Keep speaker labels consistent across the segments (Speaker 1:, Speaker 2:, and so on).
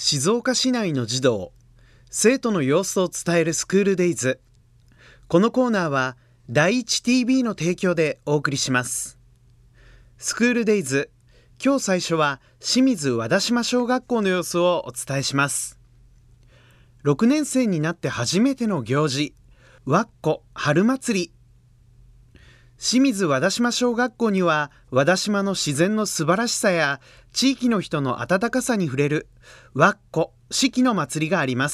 Speaker 1: 静岡市内の児童、生徒の様子を伝えるスクールデイズ。このコーナーは第一 TV の提供でお送りします。スクールデイズ、今日最初は清水和田島小学校の様子をお伝えします。6年生になって初めての行事、わっこ春祭り。清水和田島小学校には和田島の自然の素晴らしさや地域の人の温かさに触れるわっこ四季の祭りがあります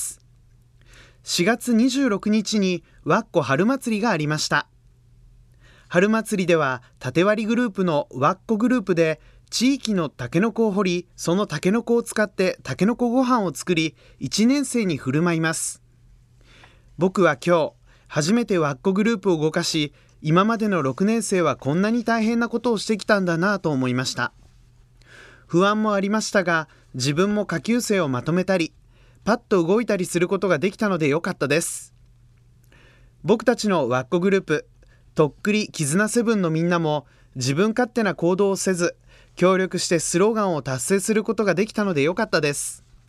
Speaker 1: 。4月26日にわっこ春祭りがありました。春祭りでは縦割りグループのわっこグループで地域のタケノコを掘り、そのタケノコを使ってタケノコご飯を作り1年生に振る舞います。僕は今日初めてわっこグループを動かし、今までの6年生はこんなに大変なことをしてきたんだなと思いました。不安もありましたが、自分も下級生をまとめたりパッと動いたりすることができたのでよかったです。僕たちのわっこグループとっくり絆セブンのみんなも自分勝手な行動をせず協力してスローガンを達成することができたのでよかったです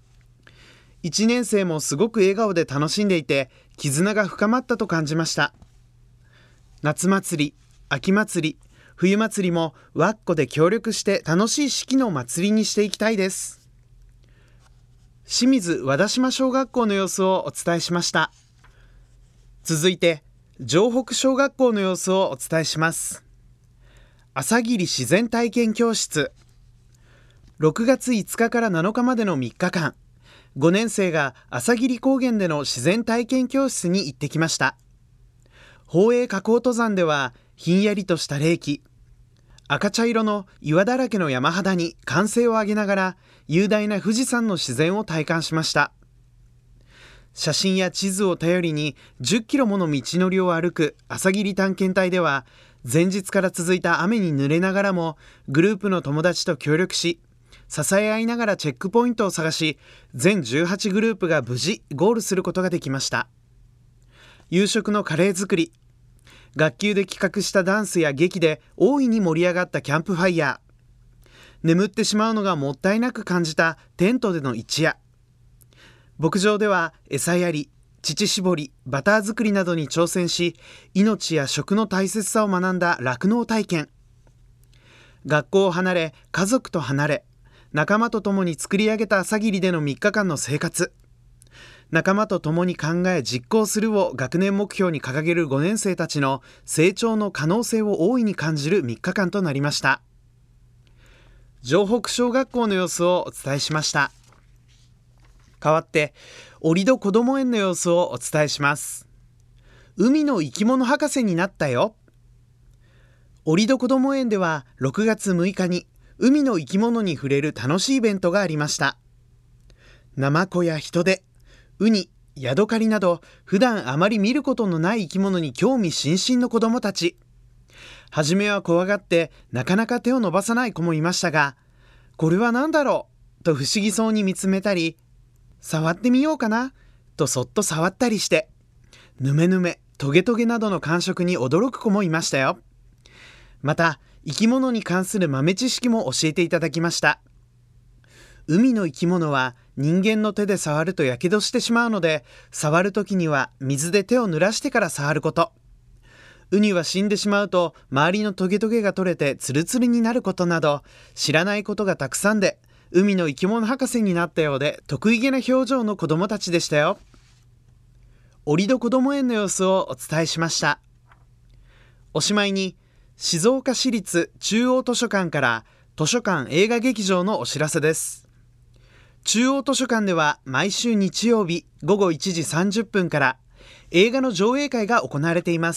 Speaker 1: 。1年生もすごく笑顔で楽しんでいて絆が深まったと感じました。夏祭り、秋祭り、冬祭りもわっこで協力して楽しい四季の祭りにしていきたいです。清水和田島小学校の様子をお伝えしました。続いて城北小学校の様子をお伝えします。朝霧自然体験教室。6月5日から7日までの3日間、5年生が朝霧高原での自然体験教室に行ってきました。宝永火口登山ではひんやりとした冷気、赤茶色の岩だらけの山肌に歓声を上げながら雄大な富士山の自然を体感しました。写真や地図を頼りに10キロもの道のりを歩く朝霧探検隊では、前日から続いた雨に濡れながらもグループの友達と協力し、支え合いながらチェックポイントを探し、全18グループが無事ゴールすることができました。夕食のカレー作り、学級で企画したダンスや劇で大いに盛り上がったキャンプファイヤー、眠ってしまうのがもったいなく感じたテントでの一夜、牧場では餌やり、乳搾り、バター作りなどに挑戦し、命や食の大切さを学んだ酪農体験、学校を離れ家族と離れ仲間と共に作り上げた朝霧での3日間の生活、仲間と共に考え実行するを学年目標に掲げる5年生たちの成長の可能性を大いに感じる3日間となりました。城北小学校の様子をお伝えしました。代わって折戸こども園の様子をお伝えします。海の生き物博士になったよ。折戸こども園では6月6日に海の生き物に触れる楽しいイベントがありました。ナマコやヒトデ、ウニ、ヤドカリなど普段あまり見ることのない生き物に興味津々の子どもたち。はじめは怖がってなかなか手を伸ばさない子もいましたが、これは何だろうと不思議そうに見つめたり、触ってみようかなとそっと触ったりして、ヌメヌメ、トゲトゲなどの感触に驚く子もいましたよ。また生き物に関する豆知識も教えていただきました。海の生き物は人間の手で触るとやけどしてしまうので、触るときには水で手を濡らしてから触ること。ウニは死んでしまうと周りのトゲトゲが取れてツルツルになることなど、知らないことがたくさんで、海の生き物博士になったようで得意げな表情の子どもたちでしたよ。折戸こども園の様子をお伝えしました。おしまいに静岡市立中央図書館から図書館映画劇場のお知らせです。中央図書館では毎週日曜日午後1時30分から映画の上映会が行われています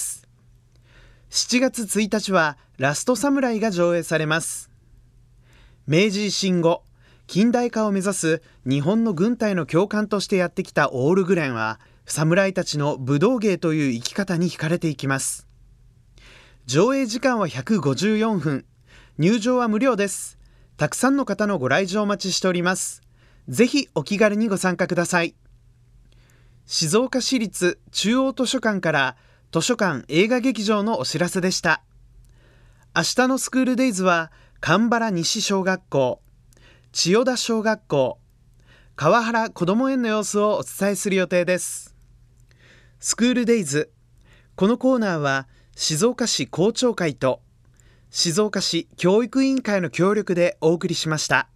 Speaker 1: 。7月1日はラストサムライが上映されます。明治維新後、近代化を目指す日本の軍隊の教官としてやってきたオールグレンは、侍たちの武道芸という生き方に惹かれていきます。上映時間は154分、入場は無料です。たくさんの方のご来場お待ちしております。ぜひお気軽にご参加ください。静岡市立中央図書館から図書館映画劇場のお知らせでした。明日のスクールデイズは神原西小学校、千代田小学校、 川原こども園の様子をお伝えする予定です。スクールデイズ、このコーナーは静岡市校長会と静岡市教育委員会の協力でお送りしました。